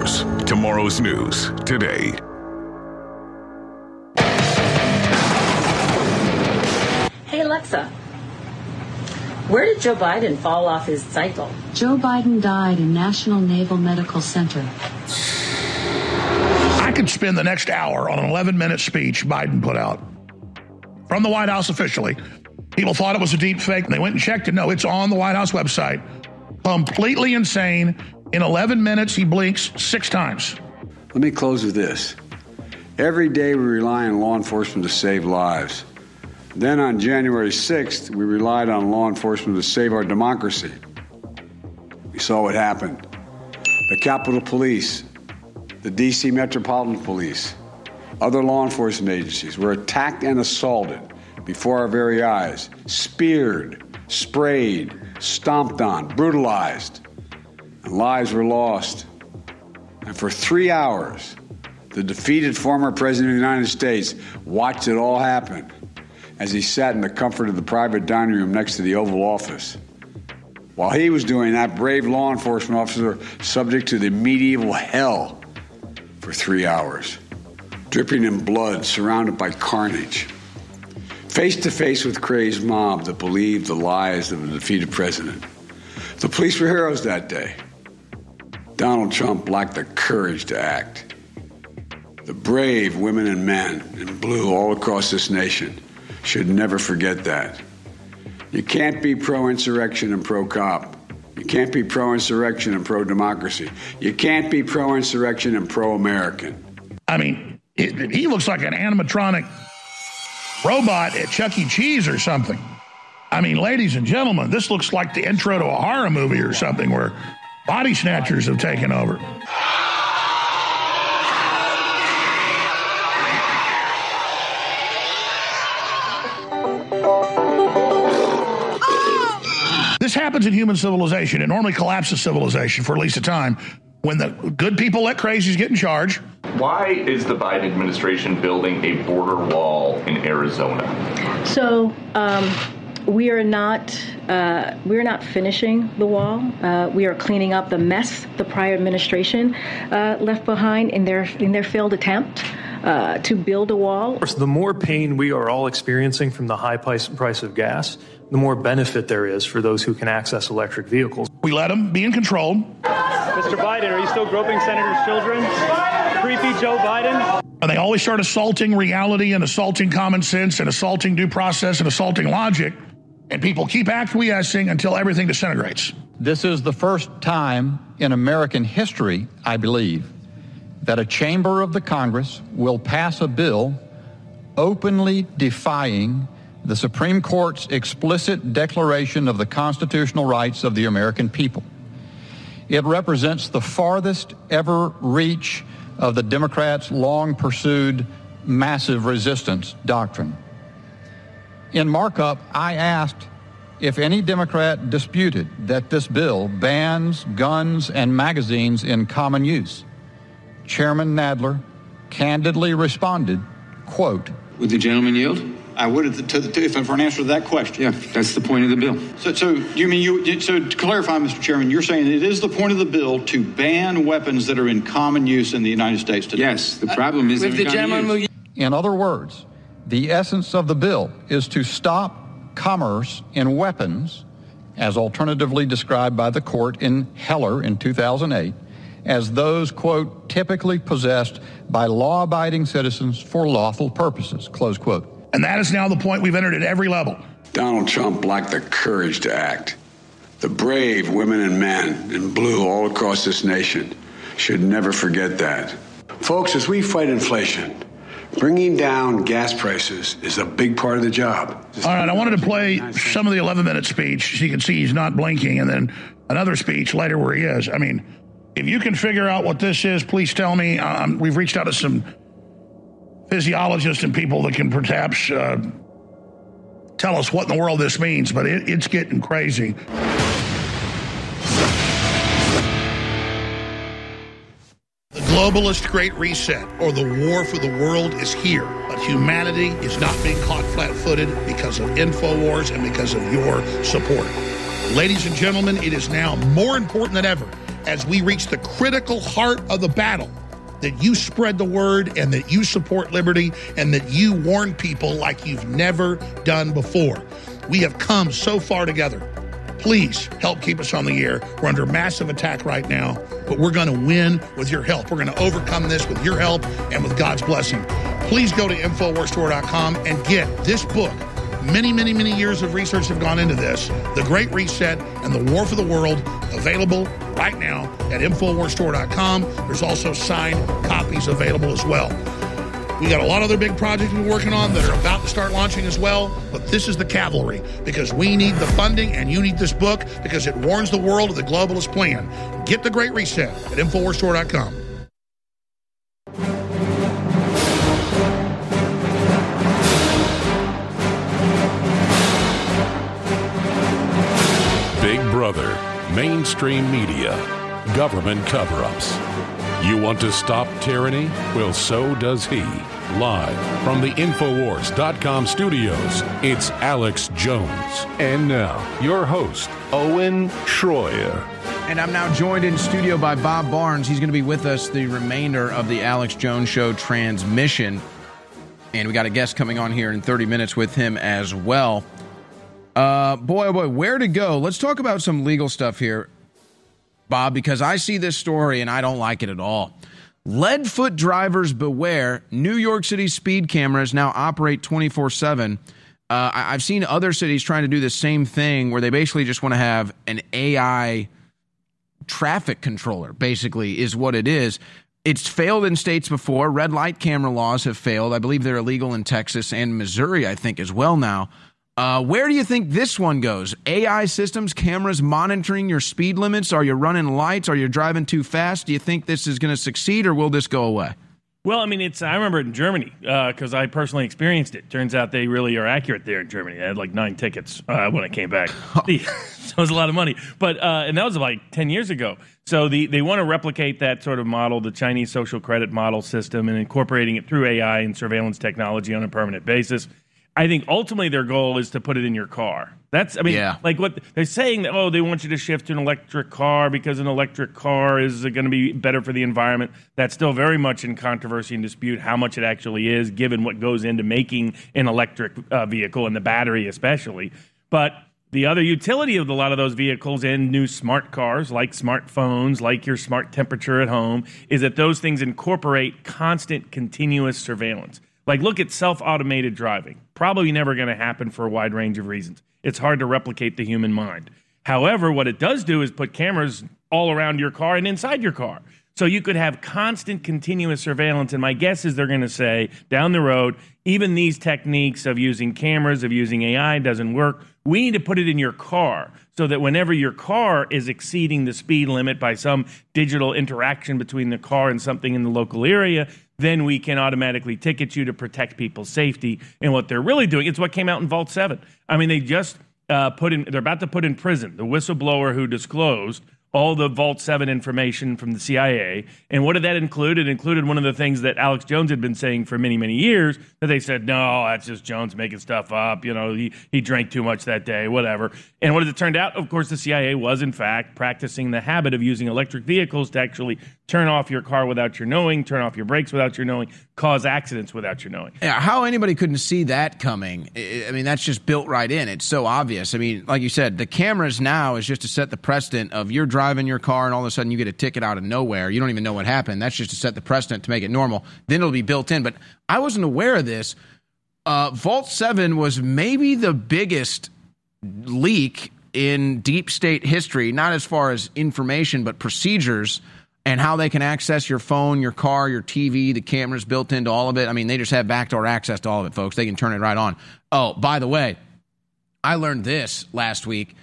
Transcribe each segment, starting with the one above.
Axios. Tomorrow's news today. Hey, Alexa, where did Joe Biden fall off his cycle? Joe Biden died in National Naval Medical Center. I could spend the next hour on an 11-minute speech Biden put out from the White House officially. People thought it was a deep fake, and they went and checked it. No, it's on the White House website. Completely insane. In 11 minutes, he blinks 6 times. Let me close with this. Every day we rely on law enforcement to save lives. Then on January 6th, we relied on law enforcement to save our democracy. We saw what happened. The Capitol Police, the D.C. Metropolitan Police, other law enforcement agencies were attacked and assaulted before our very eyes, speared, sprayed, stomped on, brutalized, and lives were lost. And for 3 hours, the defeated former president of the United States watched it all happen as he sat in the comfort of the private dining room next to the Oval Office. While he was doing that, brave law enforcement officers were subject to the medieval hell for 3 hours, dripping in blood, surrounded by carnage. Face to face with crazed mob that believed the lies of the defeated president. The police were heroes that day. Donald Trump lacked the courage to act. The brave women and men in blue all across this nation should never forget that. You can't be pro-insurrection and pro-cop. You can't be pro-insurrection and pro-democracy. You can't be pro-insurrection and pro-American. I mean, he looks like an animatronic robot at Chuck E. Cheese or something. I mean, ladies and gentlemen, this looks like the intro to a horror movie or something where body snatchers have taken over. This happens in human civilization. It normally collapses civilization for at least a time when the good people let crazies get in charge. Why is the Biden administration building a border wall in Arizona? So we're not finishing the wall. We are cleaning up the mess the prior administration left behind in their failed attempt to build a wall. Of course, the more pain we are all experiencing from the high price of gas, the more benefit there is for those who can access electric vehicles. We let them be in control. Mr. Biden, are you still groping senators' children? Creepy Joe Biden? And they always start assaulting reality and assaulting common sense and assaulting due process and assaulting logic. And people keep acquiescing until everything disintegrates. This is the first time in American history, I believe, that a chamber of the Congress will pass a bill openly defying the Supreme Court's explicit declaration of the constitutional rights of the American people. It represents the farthest ever reach of the Democrats' long-pursued massive resistance doctrine. In markup, I asked if any Democrat disputed that this bill bans guns and magazines in common use. Chairman Nadler candidly responded, quote, "Would the gentleman yield?" I would for an answer to that question. Yeah, that's the point of the bill. So you mean so to clarify, Mr. Chairman, you're saying it is the point of the bill to ban weapons that are in common use in the United States today? Yes, the problem is with the gentleman. In other words, the essence of the bill is to stop commerce in weapons, as alternatively described by the court in Heller in 2008, as those, quote, typically possessed by law-abiding citizens for lawful purposes, close quote. And that is now the point we've entered at every level. Donald Trump lacked the courage to act. The brave women and men in blue all across this nation should never forget that. Folks, as we fight inflation, bringing down gas prices is a big part of the job. All right, I wanted to play some of the 11-minute speech so you can see he's not blinking, and then another speech later where he is. I mean, if you can figure out what this is, please tell me. We've reached out to some physiologists and people that can perhaps tell us what in the world this means, but it's getting crazy. The globalist Great Reset, or the war for the world, is here, but humanity is not being caught flat-footed because of InfoWars and because of your support. Ladies and gentlemen, it is now more important than ever as we reach the critical heart of the battle, that you spread the word and that you support liberty and that you warn people like you've never done before. We have come so far together. Please help keep us on the air. We're under massive attack right now, but we're going to win with your help. We're going to overcome this with your help and with God's blessing. Please go to InfoWarsStore.com and get this book. Many, many, many years of research have gone into this. The Great Reset and the War for the World, available right now at InfoWarsStore.com. There's also signed copies available as well. We got a lot of other big projects we're working on that are about to start launching as well, but this is the cavalry because we need the funding and you need this book because it warns the world of the globalist plan. Get the Great Reset at InfoWarsStore.com. Big Brother, mainstream media, government cover-ups. You want to stop tyranny? Well, so does he. Live from the Infowars.com studios, it's Alex Jones. And now, your host, Owen Schroyer. And I'm now joined in studio by Bob Barnes. He's going to be with us the remainder of the Alex Jones Show transmission. And we got a guest coming on here in 30 minutes with him as well. Boy, oh boy, where to go? Let's talk about some legal stuff here, Bob, because I see this story and I don't like it at all. Leadfoot drivers beware. New York City speed cameras now operate 24/7. I've seen other cities trying to do the same thing where they basically just want to have an AI traffic controller, basically, is what it is. It's failed in states before. Red light camera laws have failed. I believe they're illegal in Texas and Missouri, I think, as well now. Where do you think this one goes? AI systems, cameras monitoring your speed limits? Are you running lights? Are you driving too fast? Do you think this is going to succeed or will this go away? Well, I mean, I remember it in Germany because I personally experienced it. Turns out they really are accurate there in Germany. I had like 9 tickets when I came back. So it was a lot of money. But and that was like 10 years ago. So they want to replicate that sort of model, the Chinese social credit model system, and incorporating it through AI and surveillance technology on a permanent basis. I think ultimately their goal is to put it in your car. Like what they're saying that, they want you to shift to an electric car because an electric car is going to be better for the environment. That's still very much in controversy and dispute how much it actually is, given what goes into making an electric vehicle and the battery especially. But the other utility of a lot of those vehicles and new smart cars, like smartphones, like your smart temperature at home, is that those things incorporate constant, continuous surveillance. Like, look at self-automated driving. Probably never going to happen for a wide range of reasons. It's hard to replicate the human mind. However, what it does do is put cameras all around your car and inside your car. So you could have constant, continuous surveillance. And my guess is they're going to say, down the road, even these techniques of using cameras, of using AI doesn't work. We need to put it in your car so that whenever your car is exceeding the speed limit by some digital interaction between the car and something in the local area, then we can automatically ticket you to protect people's safety. And what they're really doing, it's what came out in Vault 7. I mean, they just they're about to put in prison the whistleblower who disclosed all the Vault 7 information from the CIA. And what did that include? It included one of the things that Alex Jones had been saying for many, many years, that they said, no, that's just Jones making stuff up. You know, he drank too much that day, whatever. And what has it turned out? Of course, the CIA was, in fact, practicing the habit of using electric vehicles to actually turn off your car without your knowing, turn off your brakes without your knowing, cause accidents without your knowing. Yeah, how anybody couldn't see that coming, I mean, that's just built right in. It's so obvious. I mean, like you said, the cameras now is just to set the precedent of you're driving your car and all of a sudden you get a ticket out of nowhere. You don't even know what happened. That's just to set the precedent to make it normal. Then it'll be built in. But I wasn't aware of this. Vault 7 was maybe the biggest leak in deep state history, not as far as information, but procedures and how they can access your phone, your car, your TV, the cameras built into all of it. I mean, they just have backdoor access to all of it, folks. They can turn it right on. Oh, by the way, I learned this last week.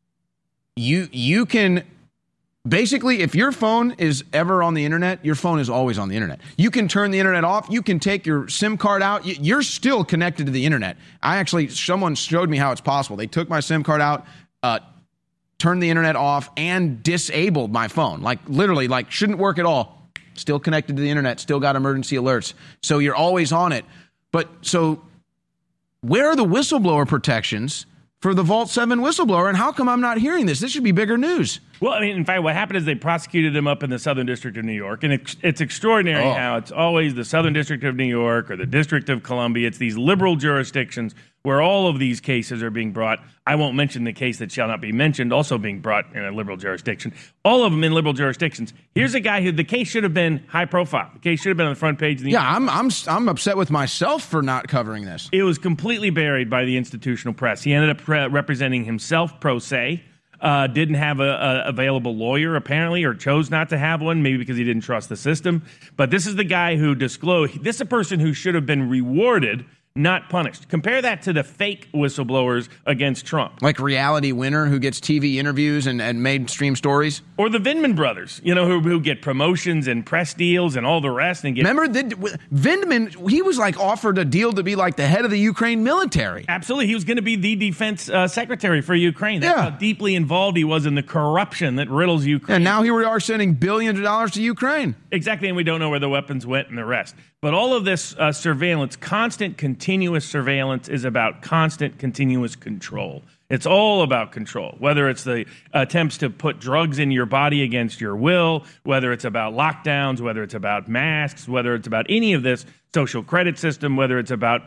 You can basically, if your phone is ever on the internet, your phone is always on the internet. You can turn the internet off. You can take your SIM card out. You're still connected to the internet. Someone showed me how it's possible. They took my SIM card out, turned the internet off, and disabled my phone. Like literally, like shouldn't work at all. Still connected to the internet, still got emergency alerts. So you're always on it. But so where are the whistleblower protections for the Vault 7 whistleblower, and how come I'm not hearing this? This should be bigger news. Well, I mean, in fact, what happened is they prosecuted him up in the Southern District of New York. And it's extraordinary how it's always the Southern District of New York or the District of Columbia. It's these liberal jurisdictions where all of these cases are being brought. I won't mention the case that shall not be mentioned, also being brought in a liberal jurisdiction. All of them in liberal jurisdictions. Here's a guy who the case should have been high profile. The case should have been on the front page of the I'm upset with myself for not covering this. It was completely buried by the institutional press. He ended up representing himself pro se. Didn't have a available lawyer, apparently, or chose not to have one, maybe because he didn't trust the system. But this is the guy who disclosed. This is a person who should have been rewarded, not punished. Compare that to the fake whistleblowers against Trump. Like Reality Winner, who gets TV interviews and mainstream stories. Or the Vindman brothers, who get promotions and press deals and all the rest. And Remember, Vindman, he was like offered a deal to be like the head of the Ukraine military. Absolutely. He was going to be the defense secretary for Ukraine. That's how deeply involved he was in the corruption that riddles Ukraine. And now here we are sending billions of dollars to Ukraine. Exactly, and we don't know where the weapons went and the rest. But all of this surveillance, constant, continuous surveillance, is about constant, continuous control. It's all about control, whether it's the attempts to put drugs in your body against your will, whether it's about lockdowns, whether it's about masks, whether it's about any of this social credit system, whether it's about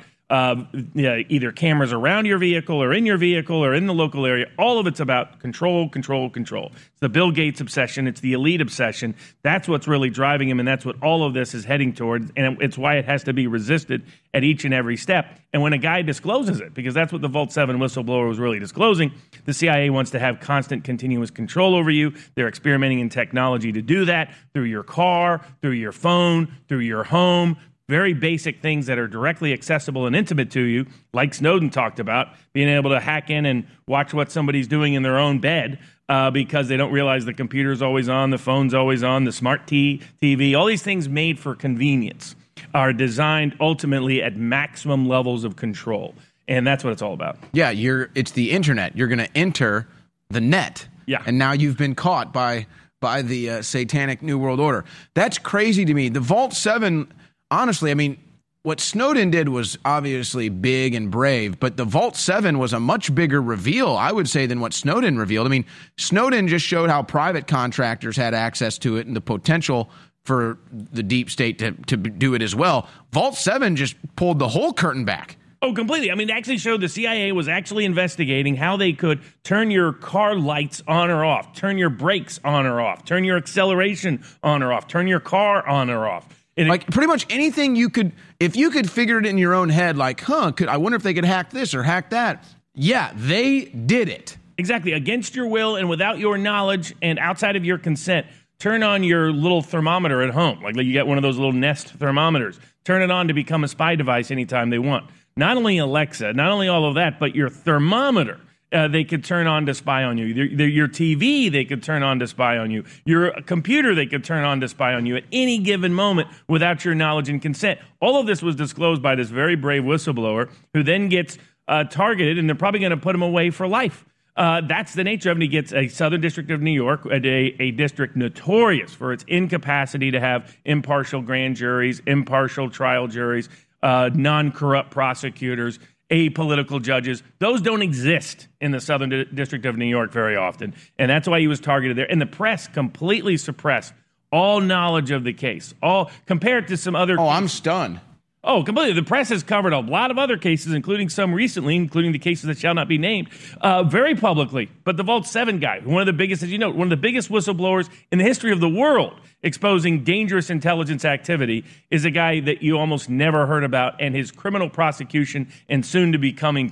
either cameras around your vehicle or in the local area. All of it's about control, control, control. It's the Bill Gates obsession. It's the elite obsession. That's what's really driving him, and that's what all of this is heading towards, and it's why it has to be resisted at each and every step. And when a guy discloses it, because that's what the Vault 7 whistleblower was really disclosing, the CIA wants to have constant, continuous control over you. They're experimenting in technology to do that through your car, through your phone, through your home. Very basic things that are directly accessible and intimate to you, like Snowden talked about, being able to hack in and watch what somebody's doing in their own bed because they don't realize the computer's always on, the phone's always on, the smart TV, all these things made for convenience are designed ultimately at maximum levels of control. And that's what it's all about. Yeah, it's the internet. You're going to enter the net. Yeah. And now you've been caught by the satanic New World Order. That's crazy to me. The Vault 7... Honestly, I mean, what Snowden did was obviously big and brave, but the Vault 7 was a much bigger reveal, I would say, than what Snowden revealed. I mean, Snowden just showed how private contractors had access to it and the potential for the deep state to do it as well. Vault 7 just pulled the whole curtain back. Oh, completely. I mean, it actually showed the CIA was actually investigating how they could turn your car lights on or off, turn your brakes on or off, turn your acceleration on or off, turn your car on or off. Like pretty much anything if you could figure it in your own head, like, I wonder if they could hack this or hack that. Yeah, they did it. Exactly. Against your will and without your knowledge and outside of your consent, turn on your little thermometer at home. Like you get one of those little Nest thermometers. Turn it on to become a spy device anytime they want. Not only Alexa, not only all of that, but your thermometer. They could turn on to spy on you. Your TV, they could turn on to spy on you. Your computer, they could turn on to spy on you at any given moment without your knowledge and consent. All of this was disclosed by this very brave whistleblower who then gets targeted, and they're probably going to put him away for life. That's the nature of it. He gets a Southern District of New York, a district notorious for its incapacity to have impartial grand juries, impartial trial juries, non-corrupt prosecutors, apolitical judges. Those don't exist in the Southern District of New York very often. And that's why he was targeted there. And the press completely suppressed all knowledge of the case, all compared to some other cases. I'm stunned. Oh, completely. The press has covered a lot of other cases, including some recently, including the cases that shall not be named, very publicly. But the Vault 7 guy, one of the biggest, as you know, one of the biggest whistleblowers in the history of the world, exposing dangerous intelligence activity, is a guy that you almost never heard about, and his criminal prosecution and soon to be coming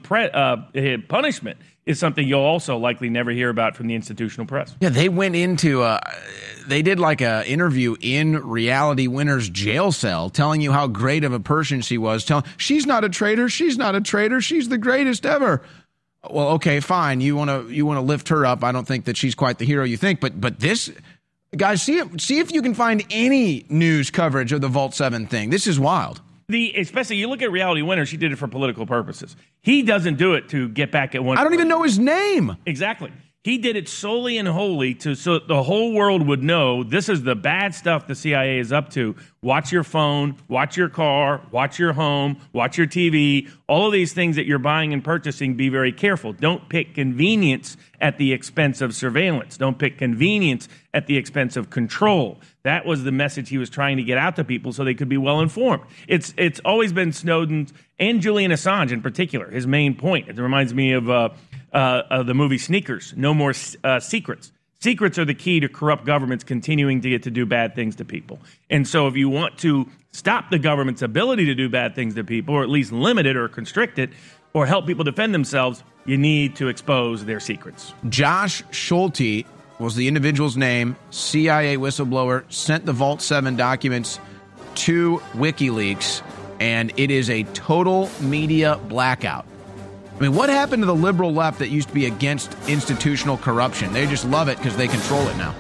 punishment is something you'll also likely never hear about from the institutional press. Yeah, they went into they did like a interview in Reality Winner's jail cell, telling you how great of a person she was. She's not a traitor. She's not a traitor. She's the greatest ever. Well, okay, fine. You want to lift her up. I don't think that she's quite the hero you think, but this. Guys, see if you can find any news coverage of the Vault 7 thing. This is wild. Especially, you look at Reality Winner, she did it for political purposes. He doesn't do it to get back at one. I don't even know his name. Exactly. He did it solely and wholly so the whole world would know this is the bad stuff the CIA is up to. Watch your phone, watch your car, watch your home, watch your TV. All of these things that you're buying and purchasing, be very careful. Don't pick convenience at the expense of surveillance. Don't pick convenience at the expense of control. That was the message he was trying to get out to people so they could be well informed. It's always been Snowden's and Julian Assange in particular, his main point. It reminds me of the movie Sneakers, No More Secrets. Secrets are the key to corrupt governments continuing to get to do bad things to people. And so if you want to stop the government's ability to do bad things to people, or at least limit it or constrict it, or help people defend themselves, you need to expose their secrets. Josh Schulte was the individual's name, CIA whistleblower, sent the Vault 7 documents to WikiLeaks, and it is a total media blackout. I mean, what happened to the liberal left that used to be against institutional corruption? They just love it because they control it now.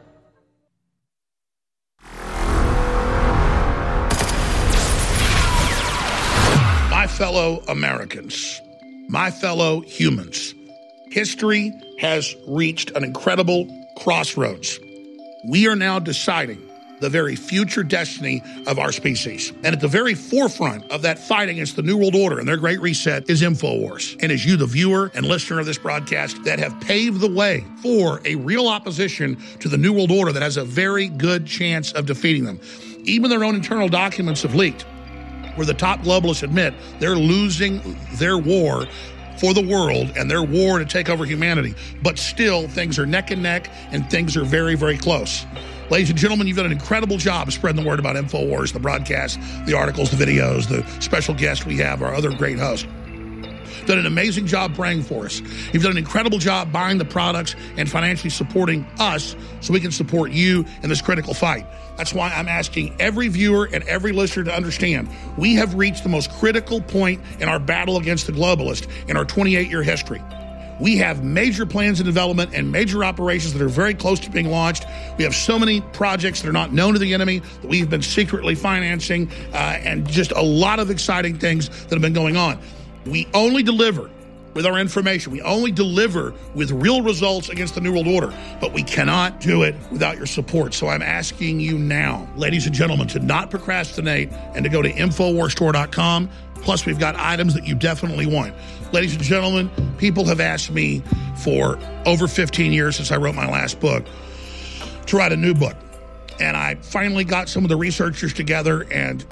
My fellow Americans, my fellow humans, history has reached an incredible crossroads. We are now deciding the very future destiny of our species. And at the very forefront of that fight against the New World Order and their Great Reset is InfoWars. And as you, the viewer and listener of this broadcast, that have paved the way for a real opposition to the New World Order that has a very good chance of defeating them. Even their own internal documents have leaked, where the top globalists admit they're losing their war for the world and their war to take over humanity. But still, things are neck and neck, and things are very, very close. Ladies and gentlemen, you've done an incredible job spreading the word about InfoWars, the broadcasts, the articles, the videos, the special guests we have, our other great hosts. Done an amazing job praying for us. You've done an incredible job buying the products and financially supporting us so we can support you in this critical fight. That's why I'm asking every viewer and every listener to understand we have reached the most critical point in our battle against the globalist in our 28-year history. We have major plans in development and major operations that are very close to being launched. We have so many projects that are not known to the enemy that we've been secretly financing, and just a lot of exciting things that have been going on. We only deliver with our information. We only deliver with real results against the New World Order, but we cannot do it without your support. So I'm asking you now, ladies and gentlemen, to not procrastinate and to go to InfoWarsStore.com. Plus, we've got items that you definitely want. Ladies and gentlemen, people have asked me for over 15 years since I wrote my last book to write a new book. And I finally got some of the researchers together and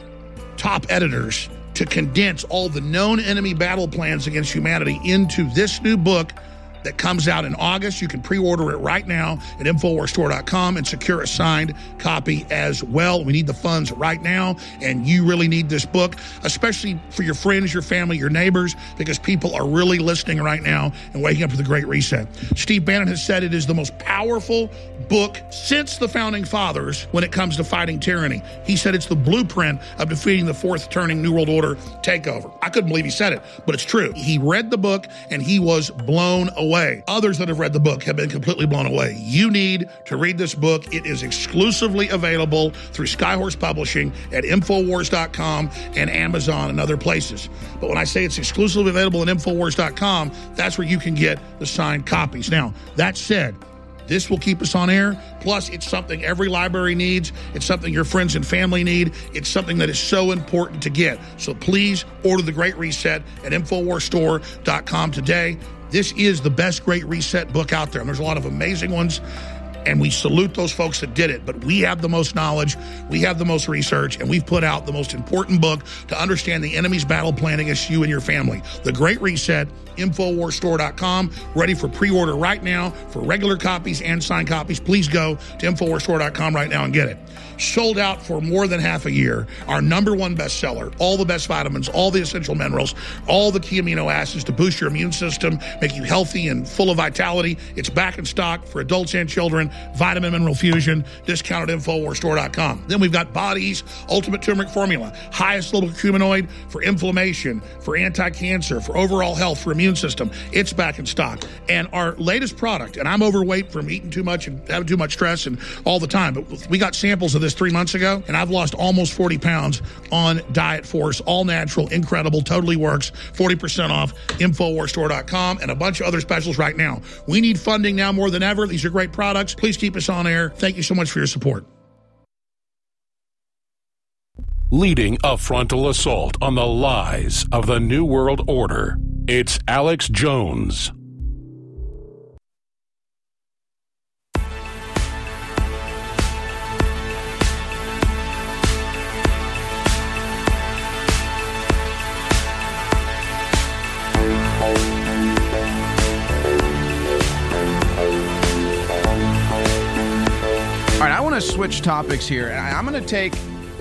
top editors to condense all the known enemy battle plans against humanity into this new book that comes out in August. You can pre-order it right now at InfoWarsStore.com and secure a signed copy as well. We need the funds right now, and you really need this book, especially for your friends, your family, your neighbors, because people are really listening right now and waking up to the Great Reset. Steve Bannon has said it is the most powerful book since the Founding Fathers when it comes to fighting tyranny. He said it's the blueprint of defeating the fourth turning New World Order takeover. I couldn't believe he said it, but it's true. He read the book and he was blown away. Others that have read the book have been completely blown away. You need to read this book. It is exclusively available through Skyhorse Publishing at Infowars.com and Amazon and other places. But when I say it's exclusively available at Infowars.com, that's where you can get the signed copies. Now, that said, this will keep us on air. Plus, it's something every library needs. It's something your friends and family need. It's something that is so important to get. So please order The Great Reset at InfoWarsStore.com today. This is the best Great Reset book out there. And there's a lot of amazing ones, and we salute those folks that did it. But we have the most knowledge, we have the most research, and we've put out the most important book to understand the enemy's battle plan against you and your family. The Great Reset, InfoWarsStore.com, ready for pre-order right now for regular copies and signed copies. Please go to InfoWarsStore.com right now and get it. Sold out for more than half a year. Our #1 bestseller, all the best vitamins, all the essential minerals, all the key amino acids to boost your immune system, make you healthy and full of vitality. It's back in stock for adults and children. Vitamin Mineral Fusion, discounted at InfoWarsStore.com. Then we've got Body's Ultimate Turmeric Formula, highest level curcuminoid for inflammation, for anti-cancer, for overall health, for immune system. It's back in stock. And our latest product, and I'm overweight from eating too much and having too much stress and all the time, but we got samples of this 3 months ago, and I've lost almost 40 pounds on Diet Force. All natural, incredible, totally works. 40% off, InfoWarsStore.com, and a bunch of other specials right now. We need funding now more than ever. These are great products. Please keep us on air. Thank you so much for your support. Leading a frontal assault on the lies of the New World Order, it's Alex Jones. All right, I want to switch topics here. I'm going to take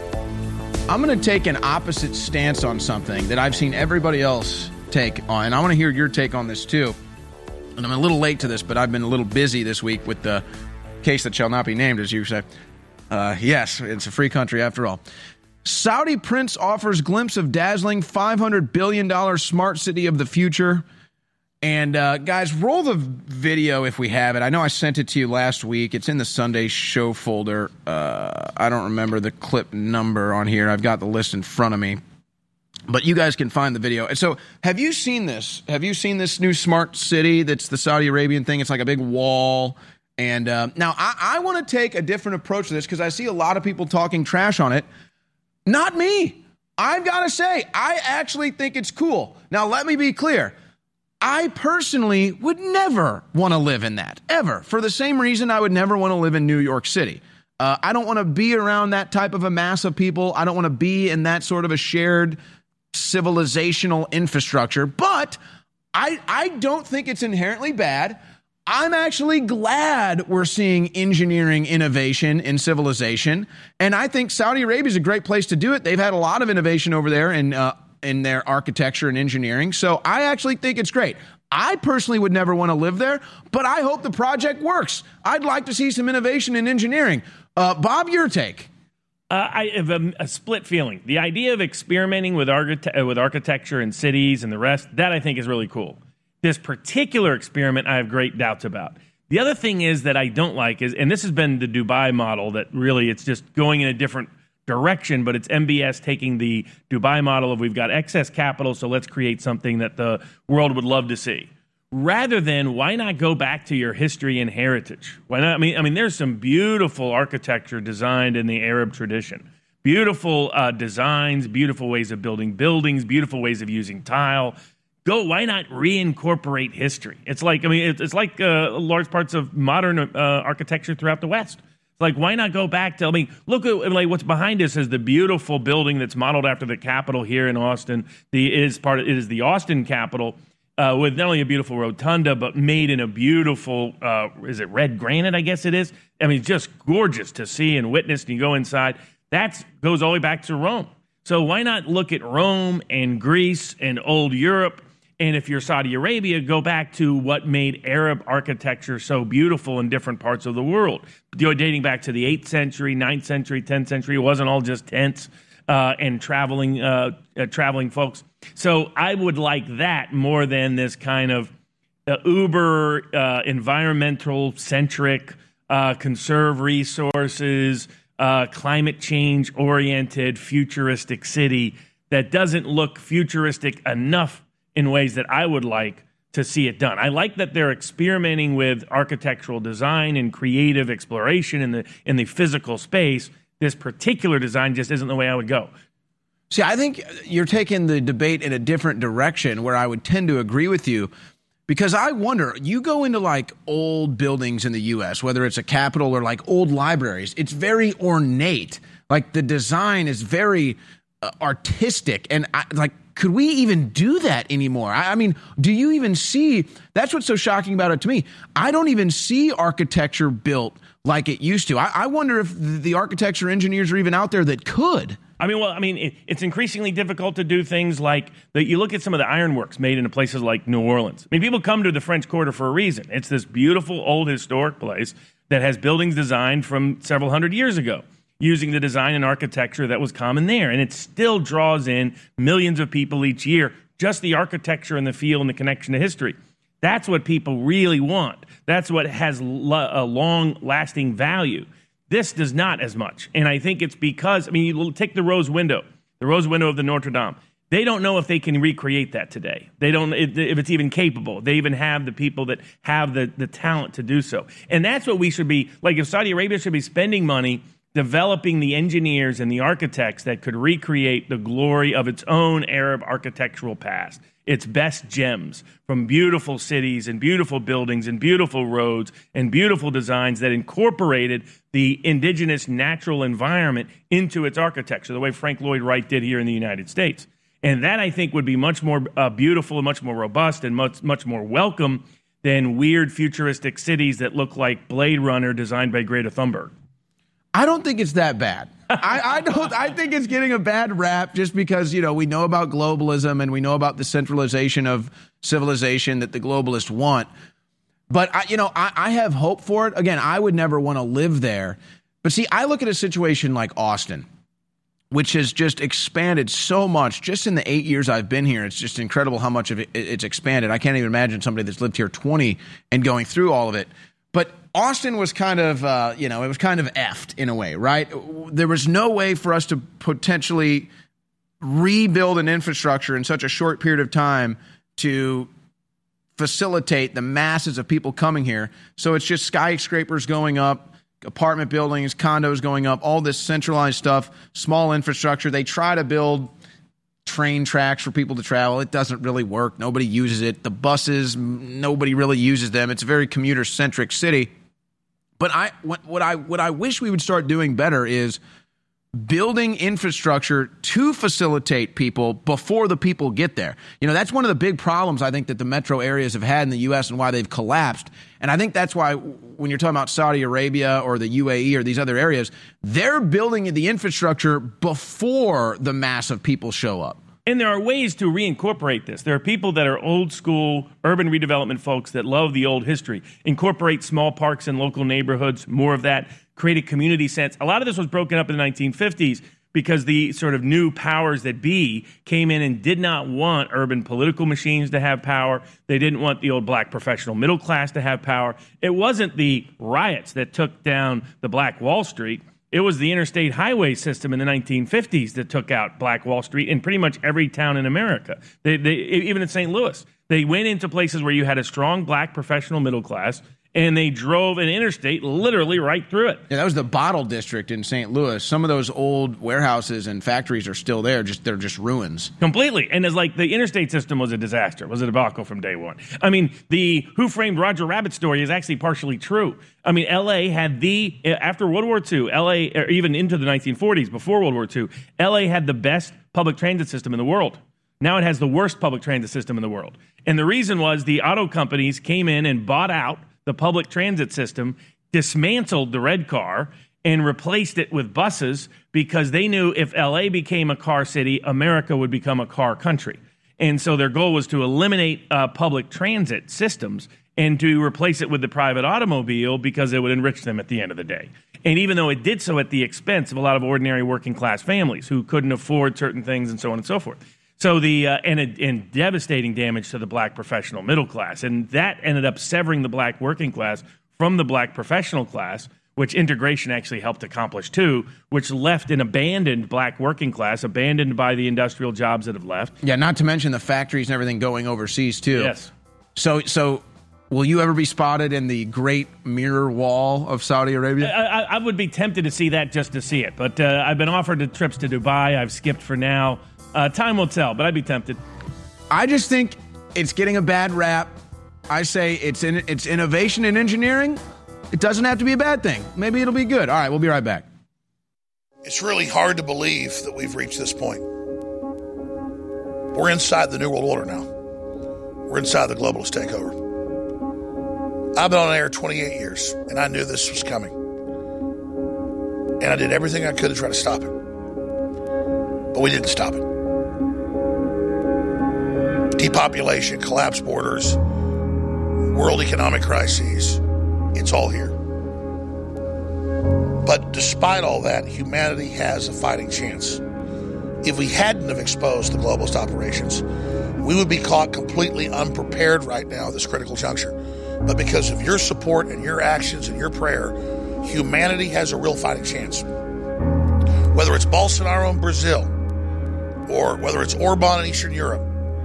an opposite stance on something that I've seen everybody else take on, and I want to hear your take on this too. And I'm a little late to this, but I've been a little busy this week with the case that shall not be named, as you say. Yes, it's a free country after all. Saudi prince offers glimpse of dazzling $500 billion smart city of the future. And guys, roll the video if we have it. I know I sent it to you last week. It's in the Sunday show folder. I don't remember the clip number on here. I've got the list in front of me. But you guys can find the video. And so have you seen this? Have you seen this new smart city that's the Saudi Arabian thing? It's like a big wall. And now I want to take a different approach to this because I see a lot of people talking trash on it. Not me. I've got to say, I actually think it's cool. Now, let me be clear. I personally would never want to live in that, ever. For the same reason I would never want to live in New York City. I don't want to be around that type of a mass of people. I don't want to be in that sort of a shared civilizational infrastructure. But I don't think it's inherently bad. I'm actually glad we're seeing engineering innovation in civilization. And I think Saudi Arabia is a great place to do it. They've had a lot of innovation over there in their architecture and engineering. So I actually think it's great. I personally would never want to live there, but I hope the project works. I'd like to see some innovation in engineering. Bob, your take. I have a split feeling. The idea of experimenting with architecture and cities and the rest, that I think is really cool. This particular experiment, I have great doubts about. The other thing is that I don't like is, and this has been the Dubai model, that really it's just going in a different direction, but it's MBS taking the Dubai model of we've got excess capital, so let's create something that the world would love to see. Rather than, why not go back to your history and heritage? Why not? I mean, there's some beautiful architecture designed in the Arab tradition. Beautiful designs, beautiful ways of building buildings, beautiful ways of using tile. Why not reincorporate history? It's like, it's like large parts of modern architecture throughout the West. It's like, why not go back to, look at like what's behind us is the beautiful building that's modeled after the Capitol here in Austin. It is the Austin Capitol with not only a beautiful rotunda, but made in a beautiful, is it red granite, I guess it is? Just gorgeous to see and witness, and you go inside. That goes all the way back to Rome. So why not look at Rome and Greece and old Europe? And if you're Saudi Arabia, go back to what made Arab architecture so beautiful in different parts of the world. Dating back to the 8th century, 9th century, 10th century, it wasn't all just tents and traveling folks. So I would like that more than this kind of uber environmental-centric, conserve resources, climate change-oriented, futuristic city that doesn't look futuristic enough in ways that I would like to see it done. I like that they're experimenting with architectural design and creative exploration in the physical space. This particular design just isn't the way I would go. See, I think you're taking the debate in a different direction where I would tend to agree with you, because I wonder, you go into like old buildings in the U.S., whether it's a Capitol or like old libraries, it's very ornate. Like the design is very artistic, and could we even do that anymore? Do you even see? That's what's so shocking about it to me. I don't even see architecture built like it used to. I wonder if the architecture engineers are even out there that could. It's increasingly difficult to do things like that. You look at some of the ironworks made in places like New Orleans. People come to the French Quarter for a reason. It's this beautiful old historic place. that has buildings designed from several hundred years ago, using the design and architecture that was common there. And it still draws in millions of people each year, just the architecture and the feel and the connection to history. That's what people really want. That's what has a long-lasting value. This does not as much. And I think it's because, you take the Rose Window of the Notre Dame. They don't know if they can recreate that today. They don't, if it's even capable. They even have the people that have the talent to do so. And that's what we should be, like if Saudi Arabia should be spending money developing the engineers and the architects that could recreate the glory of its own Arab architectural past, its best gems from beautiful cities and beautiful buildings and beautiful roads and beautiful designs that incorporated the indigenous natural environment into its architecture, the way Frank Lloyd Wright did here in the United States. And that, I think, would be much more beautiful and much more robust and much more welcome than weird futuristic cities that look like Blade Runner designed by Greta Thunberg. I don't think it's that bad. I think it's getting a bad rap just because, we know about globalism and we know about the centralization of civilization that the globalists want. But, I have hope for it. Again, I would never want to live there. But see, I look at a situation like Austin, which has just expanded so much. Just in the 8 years I've been here, it's just incredible how much of it's expanded. I can't even imagine somebody that's lived here 20 and going through all of it. But Austin was kind of, it was kind of effed in a way, right? There was no way for us to potentially rebuild an infrastructure in such a short period of time to facilitate the masses of people coming here. So it's just skyscrapers going up, apartment buildings, condos going up, all this centralized stuff, small infrastructure. They try to build train tracks for people to travel. It doesn't really work. Nobody uses it. The buses, nobody really uses them. It's a very commuter-centric city. But what I wish we would start doing better is building infrastructure to facilitate people before the people get there. That's one of the big problems I think that the metro areas have had in the U.S. and why they've collapsed. And I think that's why when you're talking about Saudi Arabia or the UAE or these other areas, they're building the infrastructure before the mass of people show up. And there are ways to reincorporate this. There are people that are old school urban redevelopment folks that love the old history. Incorporate small parks in local neighborhoods, more of that, create a community sense. A lot of this was broken up in the 1950s because the sort of new powers that be came in and did not want urban political machines to have power. They didn't want the old black professional middle class to have power. It wasn't the riots that took down the Black Wall Street. It was the interstate highway system in the 1950s that took out Black Wall Street in pretty much every town in America. They even in St. Louis, they went into places where you had a strong black professional middle class, and they drove an interstate literally right through it. Yeah, that was the Bottle District in St. Louis. Some of those old warehouses and factories are still there. They're just ruins. Completely. And it's like the interstate system was a disaster. It was a debacle from day one. The Who Framed Roger Rabbit story is actually partially true. L.A. had after World War II, L.A., or even into the 1940s, before World War II, L.A. had the best public transit system in the world. Now it has the worst public transit system in the world. And the reason was the auto companies came in and bought out the public transit system, dismantled the red car, and replaced it with buses because they knew if L.A. became a car city, America would become a car country. And so their goal was to eliminate public transit systems and to replace it with the private automobile because it would enrich them at the end of the day. And even though it did so at the expense of a lot of ordinary working class families who couldn't afford certain things and so on and so forth. So and devastating damage to the black professional middle class. And that ended up severing the black working class from the black professional class, which integration actually helped accomplish too, which left an abandoned black working class, abandoned by the industrial jobs that have left. Yeah, not to mention the factories and everything going overseas too. Yes. So will you ever be spotted in the Great Mirror Wall of Saudi Arabia? I would be tempted to see that just to see it. But I've been offered trips to Dubai. I've skipped for now. Time will tell, but I'd be tempted. I just think it's getting a bad rap. I say it's innovation in engineering. It doesn't have to be a bad thing. Maybe it'll be good. All right, we'll be right back. It's really hard to believe that we've reached this point. We're inside the New World Order now. We're inside the globalist takeover. I've been on air 28 years, and I knew this was coming. And I did everything I could to try to stop it. But we didn't stop it. Depopulation, collapsed borders, world economic crises, it's all here. But despite all that, humanity has a fighting chance. If we hadn't have exposed the globalist operations, we would be caught completely unprepared right now at this critical juncture. But because of your support and your actions and your prayer, humanity has a real fighting chance. Whether it's Bolsonaro in Brazil, or whether it's Orban in Eastern Europe,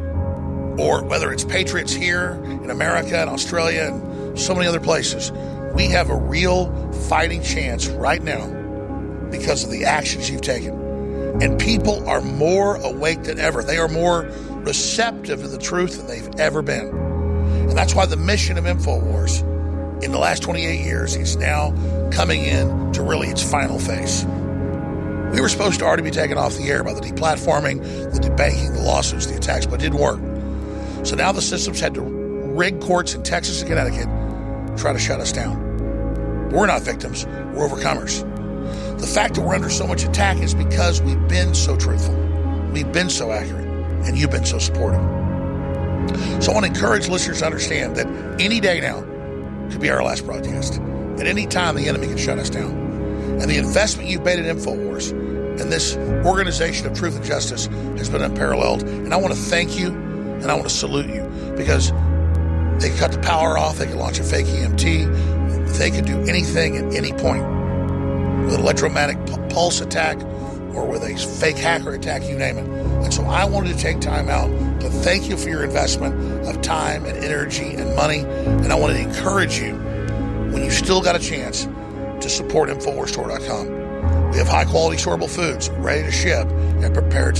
or whether it's patriots here in America and Australia and so many other places, we have a real fighting chance right now because of the actions you've taken. And people are more awake than ever. They are more receptive to the truth than they've ever been. And that's why the mission of InfoWars in the last 28 years is now coming in to really its final phase. We were supposed to already be taken off the air by the deplatforming, the debanking, the lawsuits, the attacks, but it didn't work. So now the systems had to rig courts in Texas and Connecticut try to shut us down. We're not victims, we're overcomers. The fact that we're under so much attack is because we've been so truthful, we've been so accurate, and you've been so supportive. So I want to encourage listeners to understand that any day now could be our last broadcast. At any time, the enemy can shut us down. And the investment you've made in InfoWars and this organization of truth and justice has been unparalleled. And I want to thank you and I want to salute you because they cut the power off. They can launch a fake EMT. They can do anything at any point with an electromagnetic pulse attack or with a fake hacker attack, you name it. And so I wanted to take time out to thank you for your investment of time and energy and money. And I wanted to encourage you, when you still got a chance, to support InfoWarsStore.com. We have high-quality storable foods ready to ship at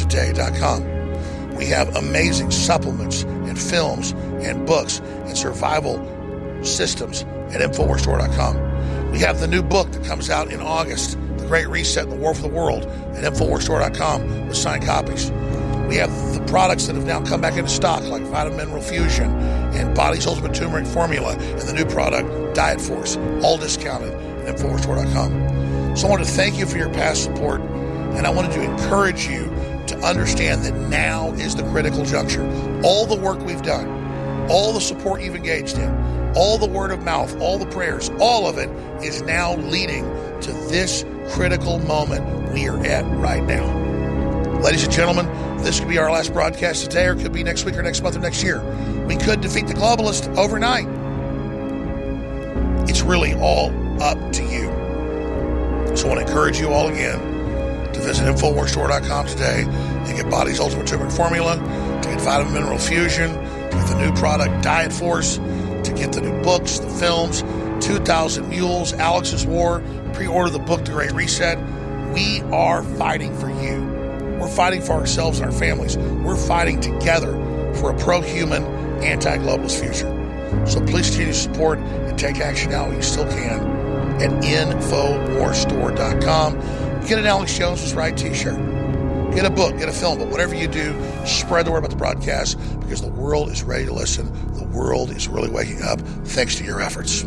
PreparedToday.com. We have amazing supplements and films and books and survival systems at InfoWarsStore.com. We have the new book that comes out in August, The Great Reset and the War for the World, at InfoWarsStore.com with signed copies. We have the products that have now come back into stock, like Vitamin Mineral Fusion and Body's Ultimate Turmeric Formula and the new product, Diet Force, all discounted at InfoWarsStore.com. So I want to thank you for your past support, and I wanted to encourage you to understand that now is the critical juncture. All the work we've done, all the support you've engaged in, all the word of mouth, all the prayers, all of it is now leading to this critical moment we are at right now. Ladies and gentlemen, this could be our last broadcast today, or it could be next week or next month or next year. We could defeat the globalists overnight. It's really all up to you. So I want to encourage you all again to visit InfoWarsStore.com today and get Body's Ultimate Turmeric Formula, to get Vitamin Mineral Fusion, to get the new product Diet Force, to get the new books, the films, 2,000 Mules, Alex's War, pre-order the book, The Great Reset. We are fighting for you. We're fighting for ourselves and our families. We're fighting together for a pro-human, anti-globalist future. So please continue to support and take action now when you still can at InfoWarsStore.com. Get an Alex Jones Was Right t-shirt. Get a book, get a film, but whatever you do, spread the word about the broadcast because the world is ready to listen. The world is really waking up thanks to your efforts.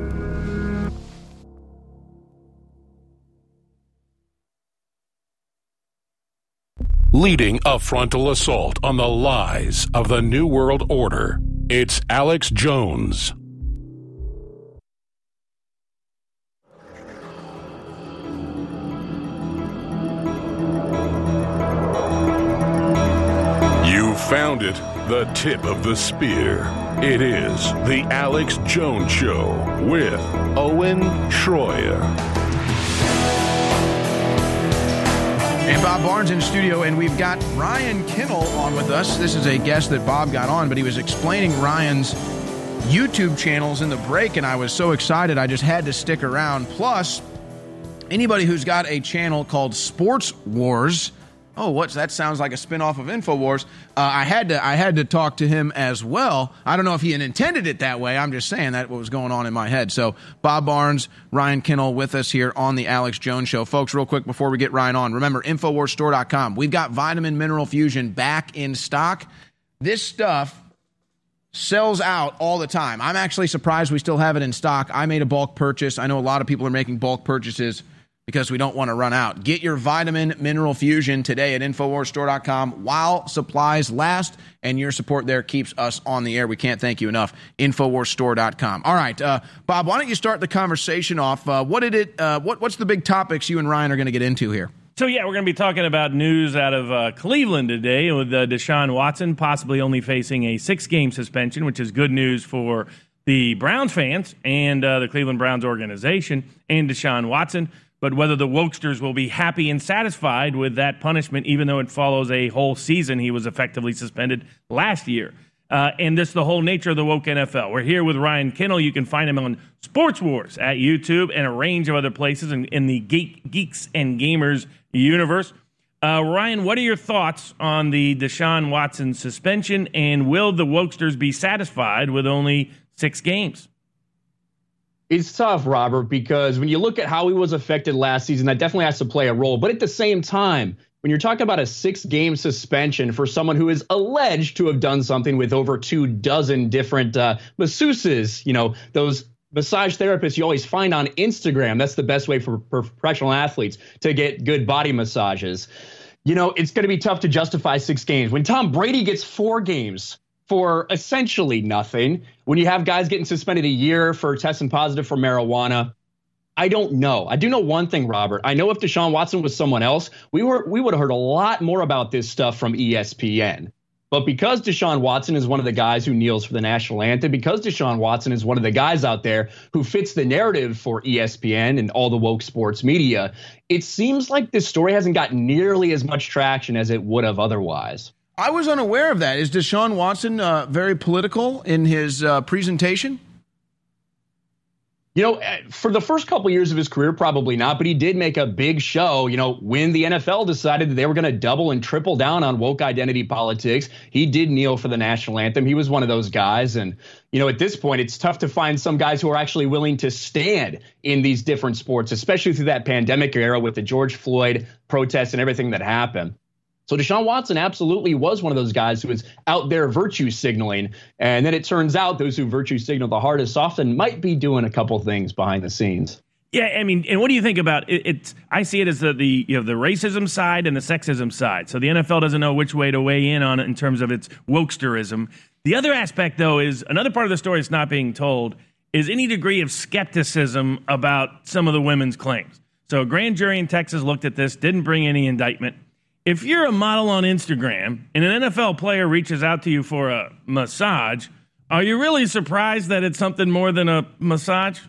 Leading a frontal assault on the lies of the New World Order, it's Alex Jones. You found it, the tip of the spear. It is the Alex Jones Show with Owen Schroyer. And Bob Barnes in studio, and we've got Ryan Kinnel on with us. This is a guest that Bob got on, but he was explaining Ryan's YouTube channels in the break, and I was so excited I just had to stick around. Plus, anybody who's got a channel called Sports Wars, that sounds like a spinoff of InfoWars. I had to talk to him as well. I don't know if he intended it that way. I'm just saying that what was going on in my head. So Bob Barnes, Ryan Kinnel with us here on the Alex Jones Show. Folks, real quick before we get Ryan on, remember, InfoWarsStore.com. We've got Vitamin Mineral Fusion back in stock. This stuff sells out all the time. I'm actually surprised we still have it in stock. I made a bulk purchase. I know a lot of people are making bulk purchases because we don't want to run out. Get your vitamin mineral fusion today at InfoWarsStore.com while supplies last, and your support there keeps us on the air. We can't thank you enough. InfoWarsStore.com. All right, Bob, why don't you start the conversation off? What's the big topics you and Ryan are going to get into here? So, yeah, we're going to be talking about news out of Cleveland today with Deshaun Watson possibly only facing a 6-game suspension, which is good news for the Browns fans and the Cleveland Browns organization and Deshaun Watson. But whether the Wokesters will be happy and satisfied with that punishment, even though it follows a whole season, he was effectively suspended last year. And this is the whole nature of the woke NFL. We're here with Ryan Kinnel. You can find him on Sports Wars at YouTube and a range of other places in the Geeks and Gamers universe. Ryan, what are your thoughts on the Deshaun Watson suspension, and will the Wokesters be satisfied with only 6 games? It's tough, Robert, because when you look at how he was affected last season, that definitely has to play a role. But at the same time, when you're talking about a 6-game suspension for someone who is alleged to have done something with over 24 different masseuses, those massage therapists you always find on Instagram, that's the best way for professional athletes to get good body massages. It's going to be tough to justify 6 games. When Tom Brady gets 4 games for essentially nothing, when you have guys getting suspended a year for testing positive for marijuana, I don't know. I do know one thing, Robert. I know if Deshaun Watson was someone else, we would have heard a lot more about this stuff from ESPN. But because Deshaun Watson is one of the guys who kneels for the national anthem, because Deshaun Watson is one of the guys out there who fits the narrative for ESPN and all the woke sports media, it seems like this story hasn't got nearly as much traction as it would have otherwise. I was unaware of that. Is Deshaun Watson very political in his presentation? For the first couple years of his career, probably not, but he did make a big show, when the NFL decided that they were going to double and triple down on woke identity politics. He did kneel for the national anthem. He was one of those guys. And, at this point, it's tough to find some guys who are actually willing to stand in these different sports, especially through that pandemic era with the George Floyd protests and everything that happened. So Deshaun Watson absolutely was one of those guys who was out there virtue signaling. And then it turns out those who virtue signal the hardest often might be doing a couple things behind the scenes. Yeah, I mean, and what do you think about it? I see it as the racism side and the sexism side. So the NFL doesn't know which way to weigh in on it in terms of its wokesterism. The other aspect, though, is another part of the story that's not being told is any degree of skepticism about some of the women's claims. So a grand jury in Texas looked at this, didn't bring any indictment. If you're a model on Instagram and an NFL player reaches out to you for a massage, are you really surprised that it's something more than a massage?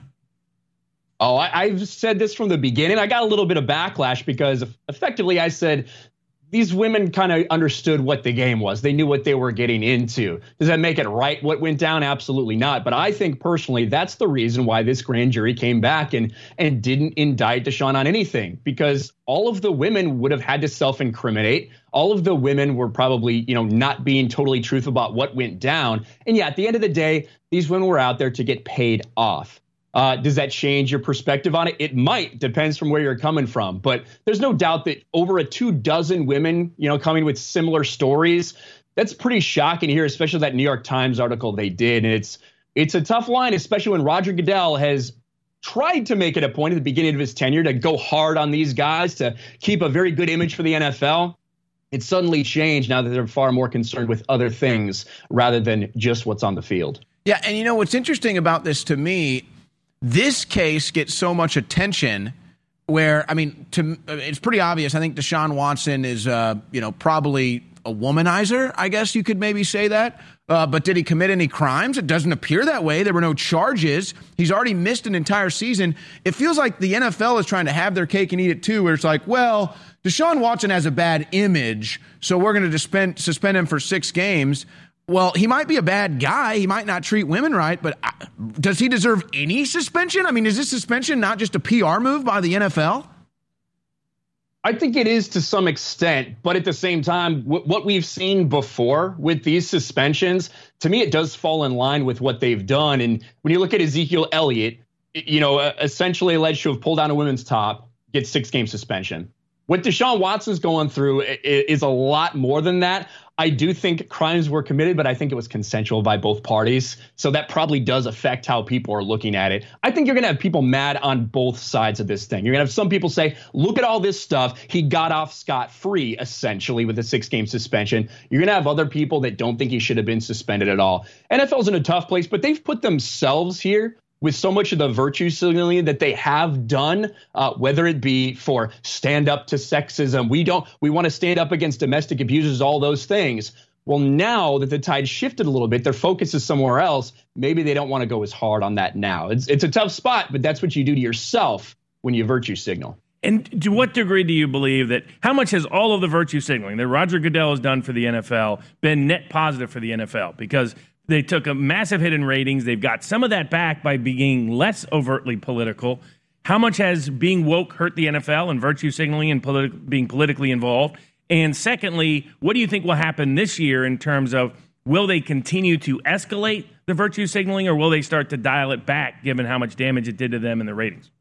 Oh, I've said this from the beginning. I got a little bit of backlash because effectively I said these women kind of understood what the game was. They knew what they were getting into. Does that make it right what went down? Absolutely not. But I think personally that's the reason why this grand jury came back and didn't indict Deshaun on anything, because all of the women would have had to self-incriminate. All of the women were probably, not being totally truthful about what went down. And yeah, at the end of the day, these women were out there to get paid off. Does that change your perspective on it? It might. Depends from where you're coming from. But there's no doubt that over 24 women, coming with similar stories, that's pretty shocking to hear, especially that New York Times article they did. And it's a tough line, especially when Roger Goodell has tried to make it a point at the beginning of his tenure to go hard on these guys, to keep a very good image for the NFL. It's suddenly changed now that they're far more concerned with other things rather than just what's on the field. Yeah, and what's interesting about this to me, this case gets so much attention where, it's pretty obvious. I think Deshaun Watson is, probably a womanizer, I guess you could maybe say that. But did he commit any crimes? It doesn't appear that way. There were no charges. He's already missed an entire season. It feels like the NFL is trying to have their cake and eat it too, where it's like, well, Deshaun Watson has a bad image, so we're going to suspend him for 6 games. Well, he might be a bad guy. He might not treat women right, but does he deserve any suspension? Is this suspension not just a PR move by the NFL? I think it is to some extent, but at the same time, what we've seen before with these suspensions, to me, it does fall in line with what they've done. And when you look at Ezekiel Elliott, essentially alleged to have pulled down a women's top, gets 6-game suspension. What Deshaun Watson's going through is a lot more than that. I do think crimes were committed, but I think it was consensual by both parties. So that probably does affect how people are looking at it. I think you're going to have people mad on both sides of this thing. You're going to have some people say, look at all this stuff. He got off scot-free, essentially, with a 6-game suspension. You're going to have other people that don't think he should have been suspended at all. NFL's in a tough place, but they've put themselves here with so much of the virtue signaling that they have done, whether it be for stand up to sexism, we want to stand up against domestic abusers, all those things. Well, now that the tide shifted a little bit, their focus is somewhere else. Maybe they don't want to go as hard on that now. It's a tough spot, but that's what you do to yourself when you virtue signal. And to what degree do you believe that, how much has all of the virtue signaling that Roger Goodell has done for the NFL been net positive for the NFL? Because they took a massive hit in ratings. They've got some of that back by being less overtly political. How much has being woke hurt the NFL and virtue signaling and being politically involved? And secondly, what do you think will happen this year in terms of, will they continue to escalate the virtue signaling, or will they start to dial it back given how much damage it did to them in the ratings?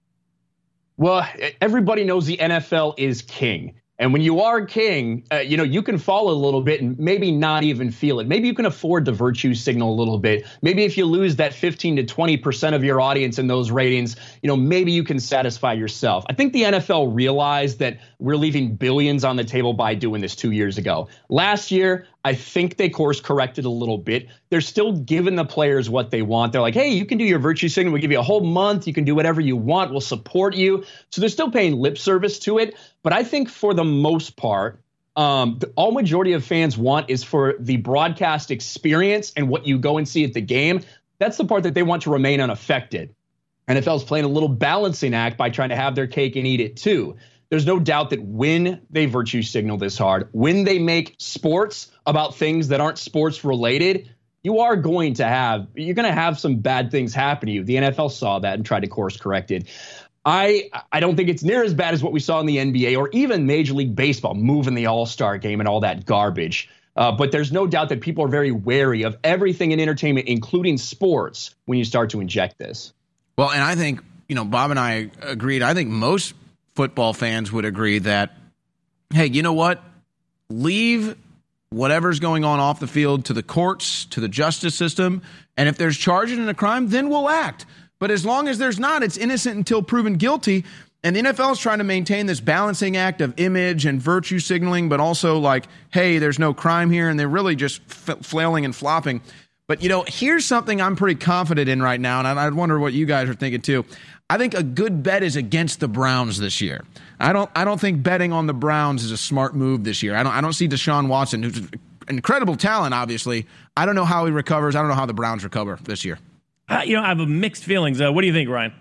Well, everybody knows the NFL is king. And when you are king, you can fall a little bit and maybe not even feel it. Maybe you can afford to virtue signal a little bit. Maybe if you lose that 15 to 20% of your audience in those ratings, maybe you can satisfy yourself. I think the NFL realized that we're leaving billions on the table by doing this 2 years ago. Last year, I think they course corrected a little bit. They're still giving the players what they want. They're like, hey, you can do your virtue signal. We'll give you a whole month. You can do whatever you want. We'll support you. So they're still paying lip service to it. But I think for the most part, the all majority of fans want is for the broadcast experience and what you go and see at the game. That's the part that they want to remain unaffected. NFL's playing a little balancing act by trying to have their cake and eat it too. There's no doubt that when they virtue signal this hard, when they make sports about things that aren't sports related, you're going to have some bad things happen to you. The NFL saw that and tried to course correct it. I don't think it's near as bad as what we saw in the NBA or even Major League Baseball, moving the All-Star game and all that garbage. But there's no doubt that people are very wary of everything in entertainment, including sports, when you start to inject this. Well, and I think, Bob and I agreed. I think most football fans would agree that, hey, you know what? Leave whatever's going on off the field to the courts, to the justice system. And if there's charges in a crime, then we'll act. But as long as there's not, it's innocent until proven guilty. And the NFL is trying to maintain this balancing act of image and virtue signaling, but also like, hey, there's no crime here. And they're really just flailing and flopping. But, here's something I'm pretty confident in right now, and I wonder what you guys are thinking too. I think a good bet is against the Browns this year. I don't think betting on the Browns is a smart move this year. I don't see Deshaun Watson, who's an incredible talent, obviously. I don't know how he recovers. I don't know how the Browns recover this year. I have mixed feelings. What do you think, Ryan?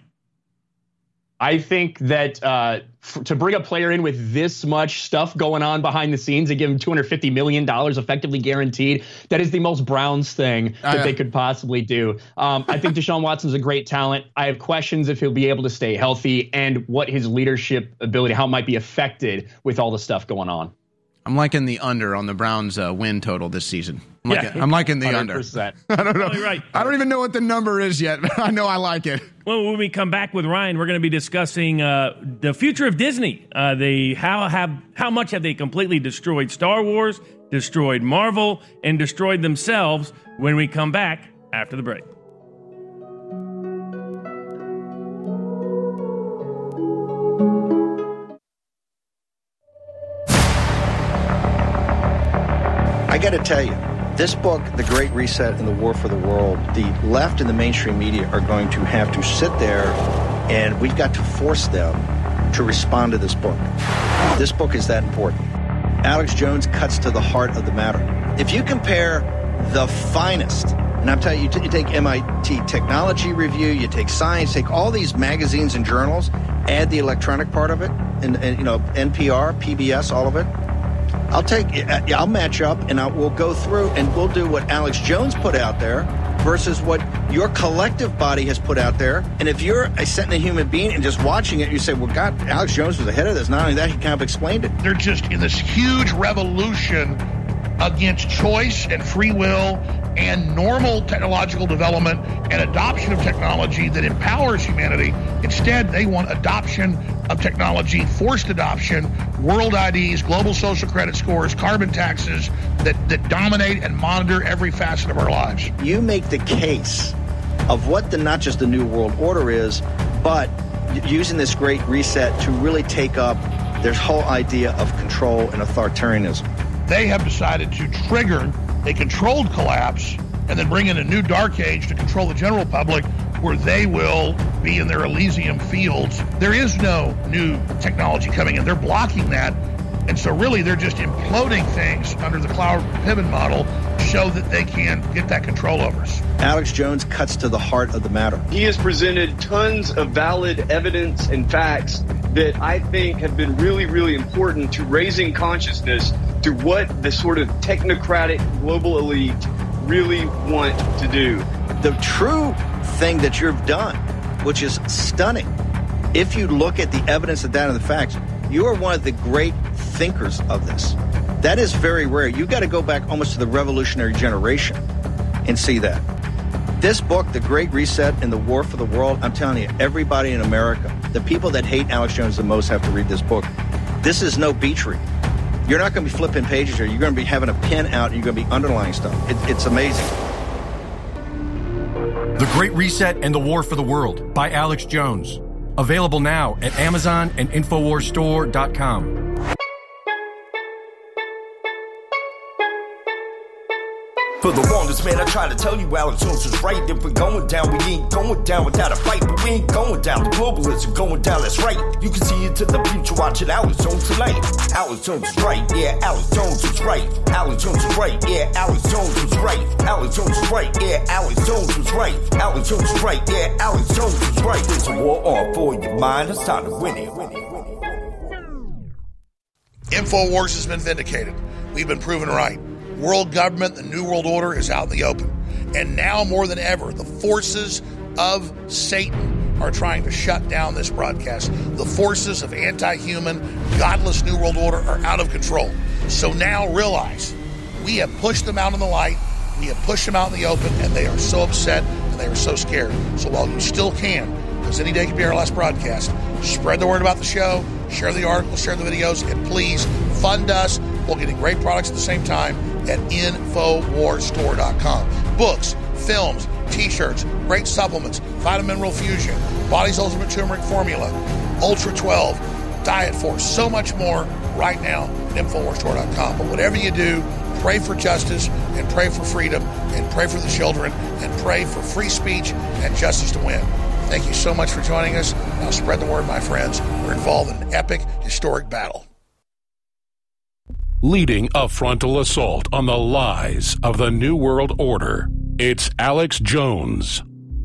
I think that to bring a player in with this much stuff going on behind the scenes and give him $250 million effectively guaranteed, that is the most Browns thing that they could possibly do. I think Deshaun Watson's a great talent. I have questions if he'll be able to stay healthy and what his leadership ability, how it might be affected with all the stuff going on. I'm liking the under on the Browns win total this season. I'm liking the 100%. Under. I don't know. Right. I don't even know what the number is yet, but I know I like it. Well, when we come back with Ryan, we're going to be discussing the future of Disney. How much have they completely destroyed Star Wars, destroyed Marvel, and destroyed themselves when we come back after the break. I got to tell you, this book, The Great Reset and the War for the World, the left and the mainstream media are going to have to sit there, and we've got to force them to respond to this book. This book is that important. Alex Jones cuts to the heart of the matter. If you compare the finest, and I'm telling you, you take MIT Technology Review, you take Science, take all these magazines and journals, add the electronic part of it, and NPR, PBS, all of it. I'll match up, and we'll go through and we'll do what Alex Jones put out there versus what your collective body has put out there. And if you're a sentient human being and just watching it, you say, well, God, Alex Jones was ahead of this. Not only that, he kind of explained it. They're just in this huge revolution against choice and free will and normal technological development and adoption of technology that empowers humanity. Instead, they want adoption of technology, forced adoption, world IDs, global social credit scores, carbon taxes that dominate and monitor every facet of our lives. You make the case of what not just the New World Order is, but using this Great Reset to really take up this whole idea of control and authoritarianism. They have decided to trigger a controlled collapse and then bring in a new dark age to control the general public, where they will be in their Elysium fields. There is no new technology coming in. They're blocking that. And so really they're just imploding things under the Cloward-Piven model to show that they can get that control over us. Alex Jones cuts to the heart of the matter. He has presented tons of valid evidence and facts that I think have been really, really important to raising consciousness to what the sort of technocratic global elite really want to do. The true thing that you've done, which is stunning, if you look at the evidence of that and the facts, you are one of the great thinkers of this. That is very rare. You got to go back almost to the revolutionary generation and see that. This book, The Great Reset and the War for the World, I'm telling you, everybody in America, the people that hate Alex Jones the most have to read this book. This is no beach read. You're not going to be flipping pages here. You're going to be having a pen out and you're going to be underlining stuff. It's amazing. The Great Reset and the War for the World by Alex Jones. Available now at Amazon and InfoWarsStore.com. For the longest, man, I try to tell you Alex Jones was right. If we're going down, we ain't going down without a fight. But we ain't going down. The globalists are going down, that's right. You can see into the future watching Alex Jones tonight. Alex Jones was right, yeah, Alex Jones was right. Alex Jones was right, yeah, Alex Jones was right. Alex Jones was right, yeah, Alex Jones was right. Alex Jones was right, yeah, Alex Jones was right. There's a war on for your mind, it's time to win it. InfoWars has been vindicated. We've been proven right. World government, the New World Order is out in the open. And now more than ever, the forces of Satan are trying to shut down this broadcast. The forces of anti-human, godless New World Order are out of control. So now realize, we have pushed them out in the light, we have pushed them out in the open, and they are so upset and they are so scared. So while you still can, because any day could be our last broadcast, spread the word about the show, share the articles, share the videos, and please fund us while getting great products at the same time at InfoWarsStore.com. Books, films, t-shirts, great supplements, Vitamin Mineral Fusion, Body's Ultimate Turmeric Formula, Ultra 12, Diet Force, so much more right now at InfoWarsStore.com. But whatever you do, pray for justice and pray for freedom and pray for the children and pray for free speech and justice to win. Thank you so much for joining us. Now spread the word, my friends. We're involved in an epic, historic battle. Leading a frontal assault on the lies of the New World Order, it's Alex Jones.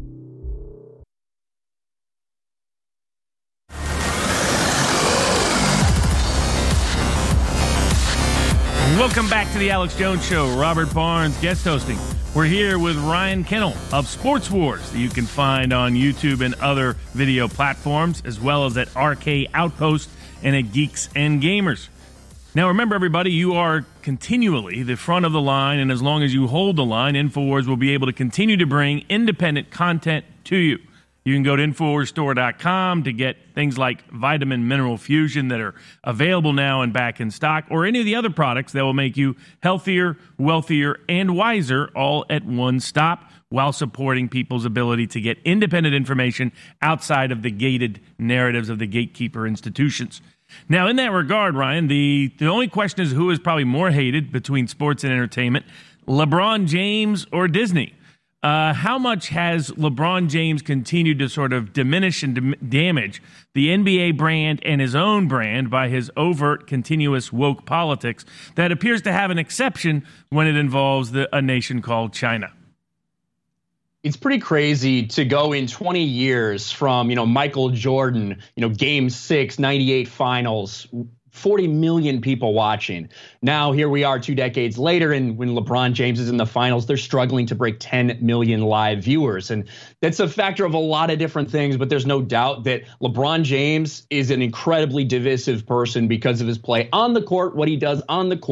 Welcome back to the Alex Jones Show. Robert Barnes guest hosting. We're here with Ryan Kennel of Sports Wars that you can find on YouTube and other video platforms, as well as at RK Outpost and at Geeks and Gamers. Now, remember, everybody, you are continually the front of the line, and as long as you hold the line, InfoWars will be able to continue to bring independent content to you. You can go to InfoWarsStore.com to get things like Vitamin Mineral Fusion that are available now and back in stock, or any of the other products that will make you healthier, wealthier, and wiser all at one stop, while supporting people's ability to get independent information outside of the gated narratives of the gatekeeper institutions. Now, in that regard, Ryan, the only question is who is probably more hated between sports and entertainment, LeBron James or Disney? How much has LeBron James continued to sort of diminish and damage the NBA brand and his own brand by his overt, continuous woke politics that appears to have an exception when it involves a nation called China? It's pretty crazy to go in 20 years from, Michael Jordan, Game 6, 98 finals, 40 million people watching. Now here we are 2 decades later, and when LeBron James is in the finals, they're struggling to break 10 million live viewers. And that's a factor of a lot of different things, but there's no doubt that LeBron James is an incredibly divisive person because of his play on the court, what he does on the court,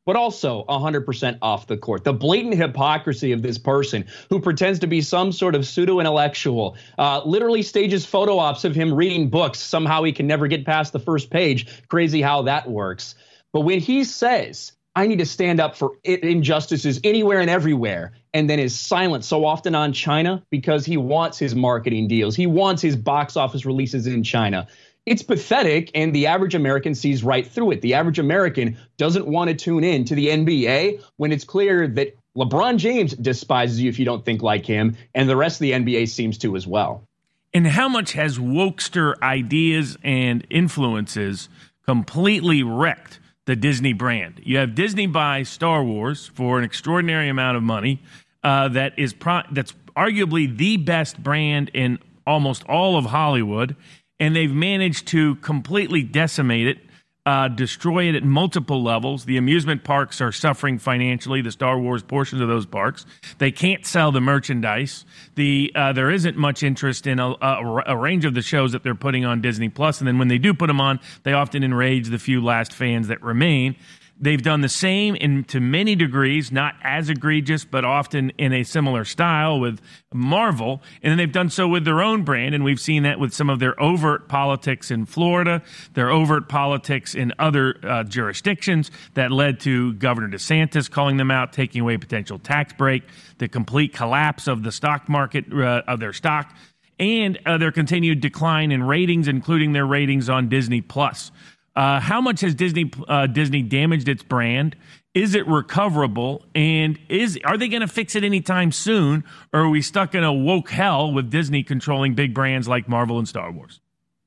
but also 100% off the court. The blatant hypocrisy of this person who pretends to be some sort of pseudo-intellectual, literally stages photo ops of him reading books. Somehow he can never get past the first page. Crazy how that works. But when he says, I need to stand up for injustices anywhere and everywhere, and then is silent so often on China because he wants his marketing deals. He wants his box office releases in China. It's pathetic, and the average American sees right through it. The average American doesn't want to tune in to the NBA when it's clear that LeBron James despises you if you don't think like him, and the rest of the NBA seems to as well. And how much has wokester ideas and influences completely wrecked the Disney brand? You have Disney buy Star Wars for an extraordinary amount of money that's arguably the best brand in almost all of Hollywood. And they've managed to completely decimate it, destroy it at multiple levels. The amusement parks are suffering financially, the Star Wars portions of those parks. They can't sell the merchandise. There isn't much interest in a range of the shows that they're putting on Disney+. And then when they do put them on, they often enrage the few last fans that remain. They've done the same to many degrees, not as egregious, but often in a similar style with Marvel. And then they've done so with their own brand, and we've seen that with some of their overt politics in Florida, their overt politics in other jurisdictions that led to Governor DeSantis calling them out, taking away potential tax break, the complete collapse of the stock market, of their stock, and their continued decline in ratings, including their ratings on Disney+. How much has Disney damaged its brand? Is it recoverable? And are they going to fix it anytime soon? Or are we stuck in a woke hell with Disney controlling big brands like Marvel and Star Wars?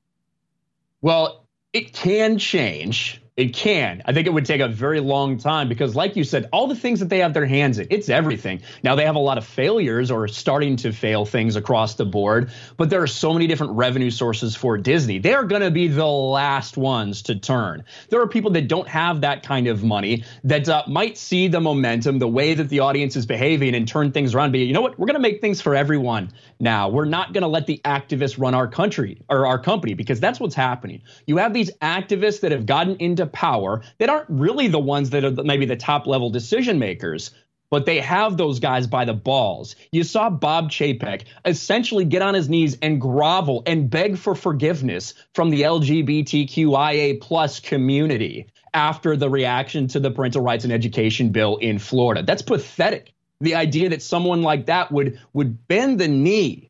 Well, it can change. It can. I think it would take a very long time because, like you said, all the things that they have their hands in, it's everything. Now, they have a lot of failures or starting to fail things across the board, but there are so many different revenue sources for Disney. They are going to be the last ones to turn. There are people that don't have that kind of money that might see the momentum, the way that the audience is behaving and turn things around. But you know what? We're going to make things for everyone now. We're not going to let the activists run our country or our company because that's what's happening. You have these activists that have gotten into power that aren't really the ones that are maybe the top level decision makers, but they have those guys by the balls. You saw Bob Chapek essentially get on his knees and grovel and beg for forgiveness from the LGBTQIA plus community after the reaction to the parental rights and education bill in Florida. That's pathetic. The idea that someone like that would bend the knee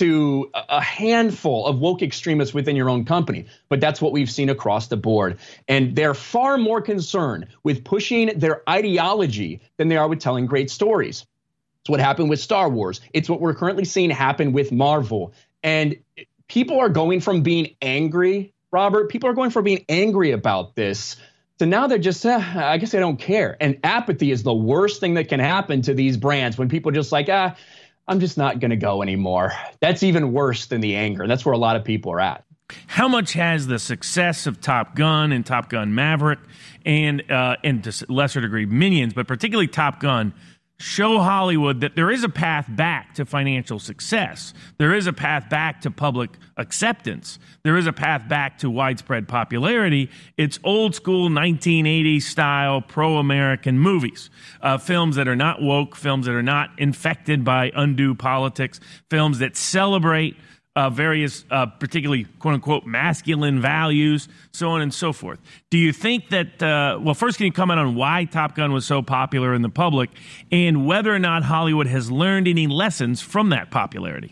to a handful of woke extremists within your own company. But that's what we've seen across the board. And they're far more concerned with pushing their ideology than they are with telling great stories. It's what happened with Star Wars. It's what we're currently seeing happen with Marvel. And people are going from being angry, Robert, people are going from being angry about this to now they're just, I guess I don't care. And apathy is the worst thing that can happen to these brands when people are just like, I'm just not going to go anymore. That's even worse than the anger. That's where a lot of people are at. How much has the success of Top Gun and Top Gun Maverick and to a lesser degree Minions, but particularly Top Gun, show Hollywood that there is a path back to financial success. There is a path back to public acceptance. There is a path back to widespread popularity. It's old school 1980s style pro-American movies, films that are not woke, films that are not infected by undue politics, films that celebrate various particularly quote-unquote masculine values, so on and so forth. Do you think that, well, first, can you comment on why Top Gun was so popular in the public and whether or not Hollywood has learned any lessons from that popularity?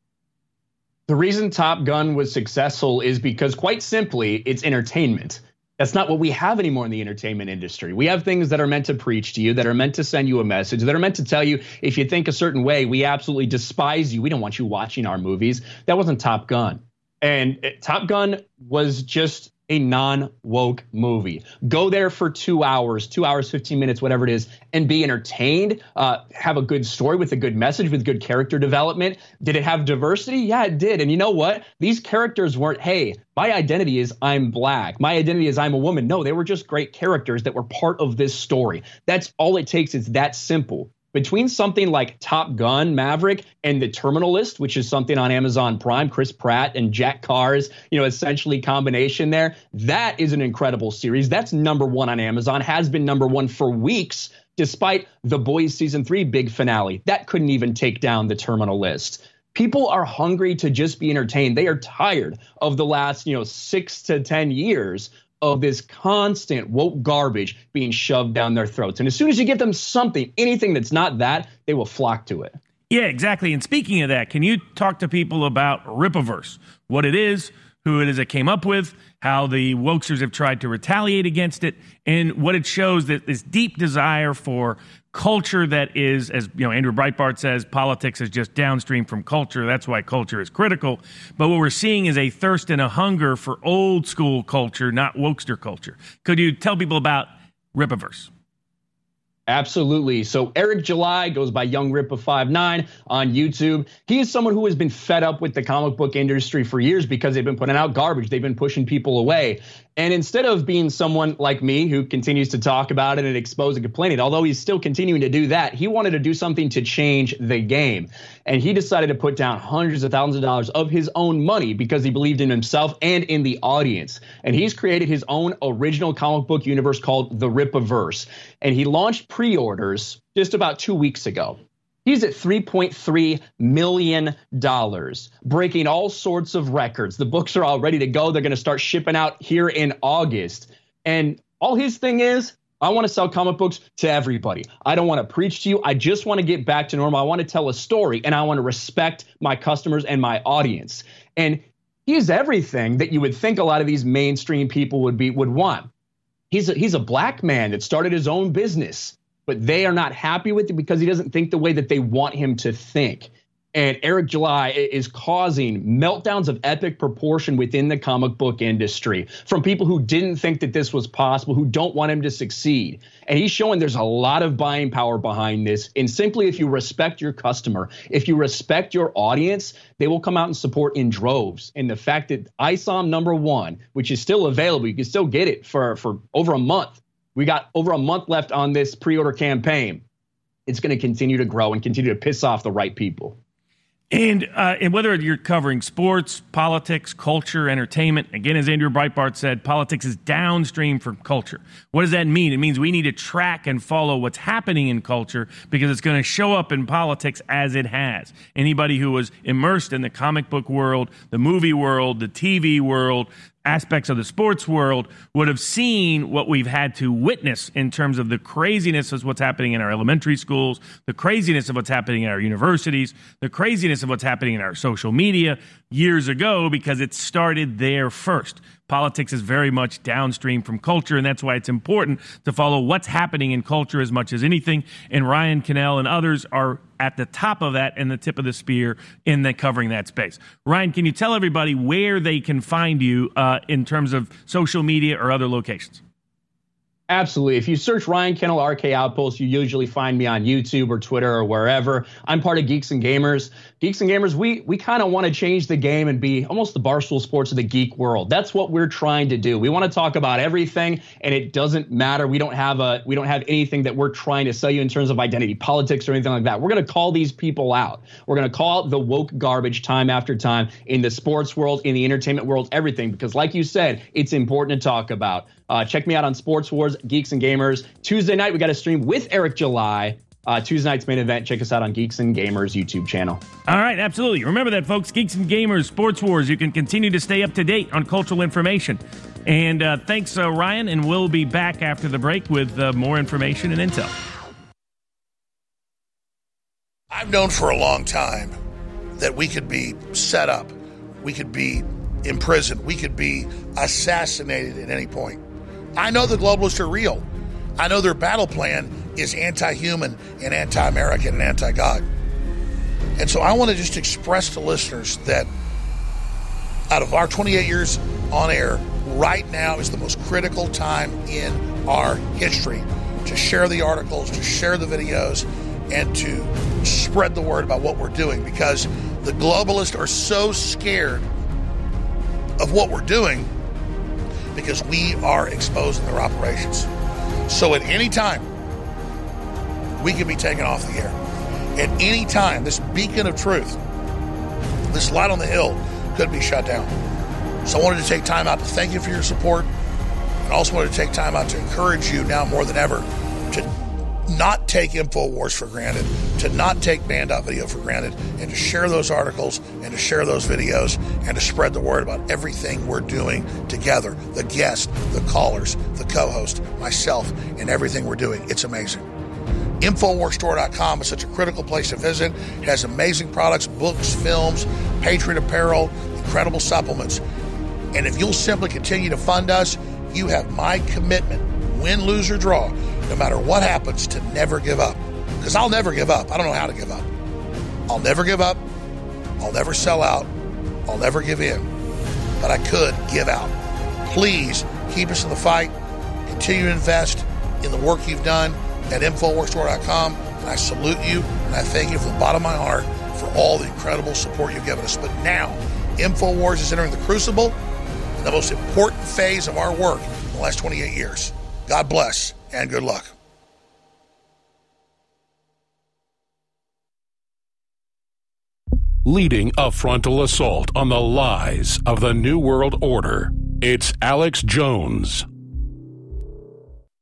The reason Top Gun was successful is because, quite simply, it's entertainment. That's not what we have anymore in the entertainment industry. We have things that are meant to preach to you, that are meant to send you a message, that are meant to tell you if you think a certain way, we absolutely despise you. We don't want you watching our movies. That wasn't Top Gun. And Top Gun was just a non-woke movie. Go there for 2 hours, 15 minutes, whatever it is, and be entertained, have a good story with a good message, with good character development. Did it have diversity? Yeah, it did. And you know what? These characters weren't, hey, my identity is I'm black. My identity is I'm a woman. No, they were just great characters that were part of this story. That's all it takes. It's that simple. between something like Top Gun, Maverick, and The Terminal List, which is something on Amazon Prime, Chris Pratt and Jack Carr's, essentially combination there. That is an incredible series. That's #1 on Amazon, has been #1 for weeks, despite The Boys Season 3 big finale. That couldn't even take down The Terminal List. People are hungry to just be entertained. They are tired of the last, 6 to 10 years of this constant woke garbage being shoved down their throats. And as soon as you give them something, anything that's not that, they will flock to it. Yeah, exactly. And speaking of that, can you talk to people about Rippaverse? What it is, who it is it came up with, how the wokesters have tried to retaliate against it, and what it shows, that this deep desire for culture that is, as Andrew Breitbart says, politics is just downstream from culture. That's why culture is critical. But what we're seeing is a thirst and a hunger for old school culture, not wokester culture. Could you tell people about Rippaverse? Absolutely. So Eric July goes by Young Rippa 59 on YouTube. He is someone who has been fed up with the comic book industry for years because they've been putting out garbage. They've been pushing people away. And instead of being someone like me who continues to talk about it and expose and complain it, although he's still continuing to do that, he wanted to do something to change the game. And he decided to put down hundreds of thousands of dollars of his own money because he believed in himself and in the audience. And he's created his own original comic book universe called the Rippaverse. And he launched pre-orders just about 2 weeks ago. He's at $3.3 million, breaking all sorts of records. The books are all ready to go. They're going to start shipping out here in August. And all his thing is, I want to sell comic books to everybody. I don't want to preach to you. I just want to get back to normal. I want to tell a story, and I want to respect my customers and my audience. And he's everything that you would think a lot of these mainstream people would want. He's a black man that started his own business, but they are not happy with it because he doesn't think the way that they want him to think. And Eric July is causing meltdowns of epic proportion within the comic book industry from people who didn't think that this was possible, who don't want him to succeed. And he's showing there's a lot of buying power behind this. And simply, if you respect your customer, if you respect your audience, they will come out and support in droves. And the fact that ISOM #1, which is still available, you can still get it for over a month. We got over a month left on this pre-order campaign. It's going to continue to grow and continue to piss off the right people. And whether you're covering sports, politics, culture, entertainment, again, as Andrew Breitbart said, politics is downstream from culture. What does that mean? It means we need to track and follow what's happening in culture because it's going to show up in politics as it has. Anybody who was immersed in the comic book world, the movie world, the TV world, aspects of the sports world would have seen what we've had to witness in terms of the craziness of what's happening in our elementary schools, the craziness of what's happening in our universities, the craziness of what's happening in our social media years ago, because it started there first. Politics is very much downstream from culture, and that's why it's important to follow what's happening in culture as much as anything. And Ryan Cannell and others are at the top of that and the tip of the spear in the covering that space. Ryan, can you tell everybody where they can find you in terms of social media or other locations? Absolutely. If you search Ryan Cannell RK Outpost, you usually find me on YouTube or Twitter or wherever. I'm part of Geeks and Gamers. Geeks and Gamers, we kind of want to change the game and be almost the Barstool Sports of the geek world. That's what we're trying to do. We want to talk about everything, and it doesn't matter. We don't have anything that we're trying to sell you in terms of identity politics or anything like that. We're going to call these people out. We're going to call out the woke garbage time after time in the sports world, in the entertainment world, everything. Because like you said, it's important to talk about. Check me out on Sports Wars, Geeks and Gamers. Tuesday night, we got a stream with Eric July. Tuesday night's main event. Check us out on Geeks and Gamers YouTube channel. All right, absolutely. Remember that, folks. Geeks and Gamers, Sports Wars. You can continue to stay up to date on cultural information. And thanks, Ryan. And we'll be back after the break with more information and intel. I've known for a long time that we could be set up. We could be imprisoned. We could be assassinated at any point. I know the globalists are real. I know their battle plan is anti-human and anti-American and anti-God. And so I want to just express to listeners that out of our 28 years on air, right now is the most critical time in our history to share the articles, to share the videos, and to spread the word about what we're doing, because the globalists are so scared of what we're doing because we are exposing their operations. So at any time, we could be taken off the air. At any time, this beacon of truth, this light on the hill, could be shut down. So I wanted to take time out to thank you for your support, and also wanted to take time out to encourage you now more than ever to not take InfoWars for granted, to not take Band.video for granted, and to share those articles and to share those videos and to spread the word about everything we're doing together. The guests, the callers, the co-host, myself, and everything we're doing. It's amazing. InfoWarsStore.com is such a critical place to visit. It has amazing products, books, films, Patriot apparel, incredible supplements. And if you'll simply continue to fund us, you have my commitment, win, lose, or draw, no matter what happens, to never give up. Because I'll never give up. I don't know how to give up. I'll never give up. I'll never sell out. I'll never give in. But I could give out. Please keep us in the fight. Continue to invest in the work you've done at InfoWarsStore.com. And I salute you, and I thank you from the bottom of my heart for all the incredible support you've given us. But now, InfoWars is entering the crucible, the most important phase of our work in the last 28 years. God bless and good luck. Leading a frontal assault on the lies of the New World Order, it's Alex Jones.